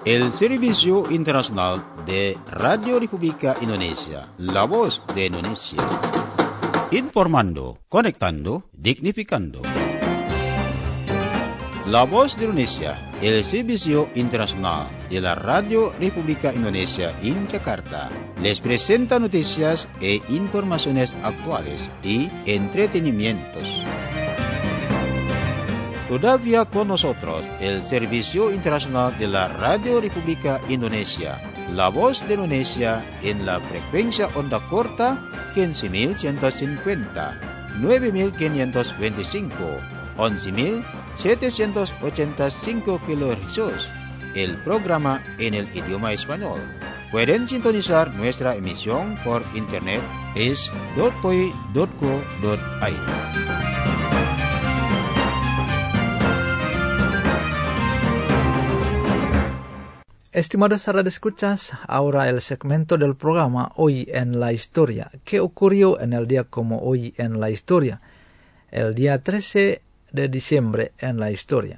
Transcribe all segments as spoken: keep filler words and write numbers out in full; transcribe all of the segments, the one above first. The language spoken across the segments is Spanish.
El Servicio Internacional de Radio República Indonesia, la voz de Indonesia. Informando, conectando, dignificando. La voz de Indonesia, el Servicio Internacional de la Radio República Indonesia en Jakarta, les presenta noticias e informaciones actuales y entretenimientos. Todavía con nosotros el Servicio Internacional de la Radio República Indonesia, la voz de Indonesia en la frecuencia onda corta quince mil ciento cincuenta, nueve mil quinientos veinticinco, once mil setecientos ochenta y cinco kilohercios, el programa en el idioma español. Pueden sintonizar nuestra emisión por internet es dot p o i dot co dot i d. Estimados radioescuchas, ahora el segmento del programa Hoy en la Historia. ¿Qué ocurrió en el día como hoy en la historia? El día trece de diciembre en la historia.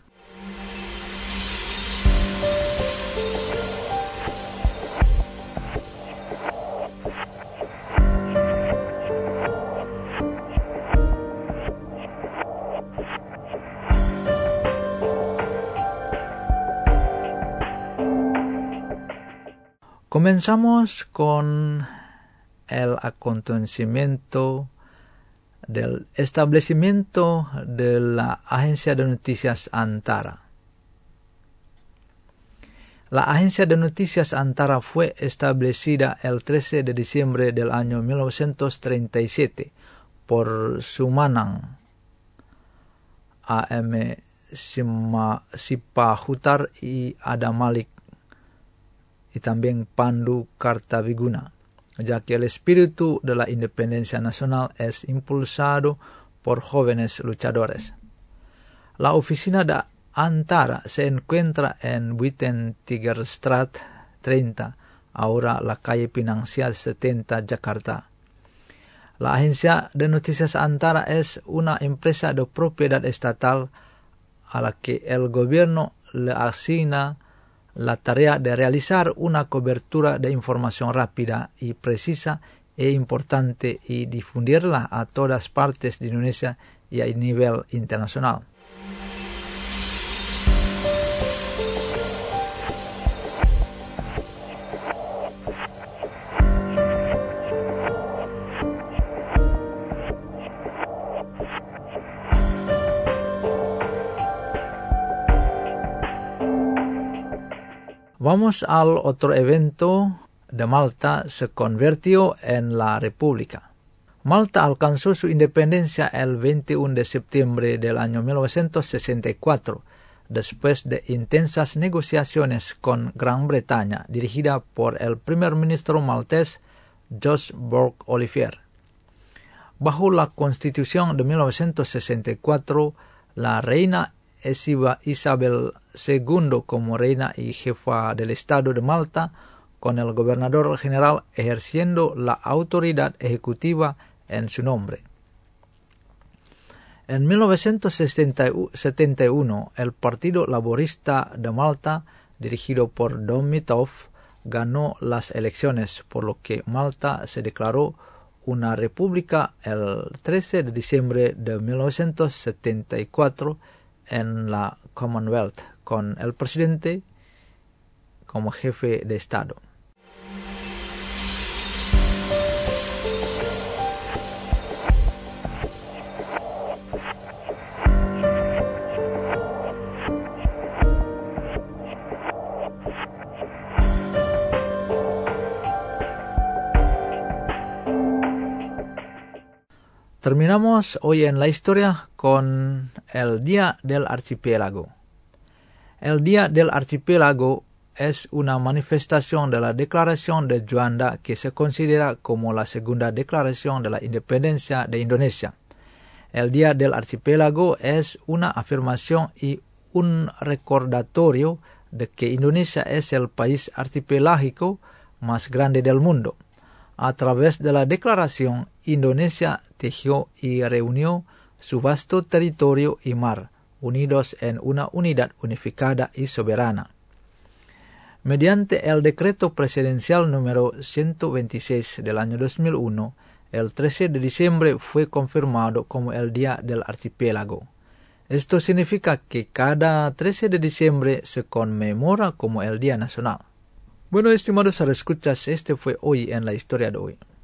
Comenzamos con el acontecimiento del establecimiento de la Agencia de Noticias Antara. La Agencia de Noticias Antara fue establecida el trece de diciembre del año mil novecientos treinta y siete por Sumanang A M Sipahutar y Adamalik, y también Pandu Kartaviguna, ya que el espíritu de la independencia nacional es impulsado por jóvenes luchadores. La oficina de Antara se encuentra en Buitenwegstraat treinta, ahora la calle Pinangsia setenta, Jakarta. La Agencia de Noticias Antara es una empresa de propiedad estatal a la que el gobierno le asigna la tarea de realizar una cobertura de información rápida y precisa e importante y difundirla a todas partes de Indonesia y a nivel internacional. Vamos al otro evento. De Malta se convirtió en la República. Malta alcanzó su independencia el veintiuno de septiembre del año mil novecientos sesenta y cuatro, después de intensas negociaciones con Gran Bretaña, dirigida por el primer ministro maltés George Bourke-Olivier. Bajo la Constitución de mil novecientos sesenta y cuatro, la reina Isabel segunda como reina y jefa del Estado de Malta, con el gobernador general ejerciendo la autoridad ejecutiva en su nombre. En mil novecientos setenta y uno, el Partido Laborista de Malta, dirigido por Dom Mitov, ganó las elecciones, por lo que Malta se declaró una república el trece de diciembre de mil novecientos setenta y cuatro en la Commonwealth, con el presidente como jefe de Estado. Terminamos hoy en la historia con el Día del Archipiélago. El Día del Archipiélago es una manifestación de la Declaración de Juanda que se considera como la segunda declaración de la independencia de Indonesia. El Día del Archipiélago es una afirmación y un recordatorio de que Indonesia es el país archipelágico más grande del mundo. A través de la declaración, Indonesia tejió y reunió su vasto territorio y mar, unidos en una unidad unificada y soberana. Mediante el decreto presidencial número ciento veintiséis del año dos mil uno, el trece de diciembre fue confirmado como el Día del Archipiélago. Esto significa que cada trece de diciembre se conmemora como el Día Nacional. Bueno, estimados escuchas, este fue hoy en la historia de hoy.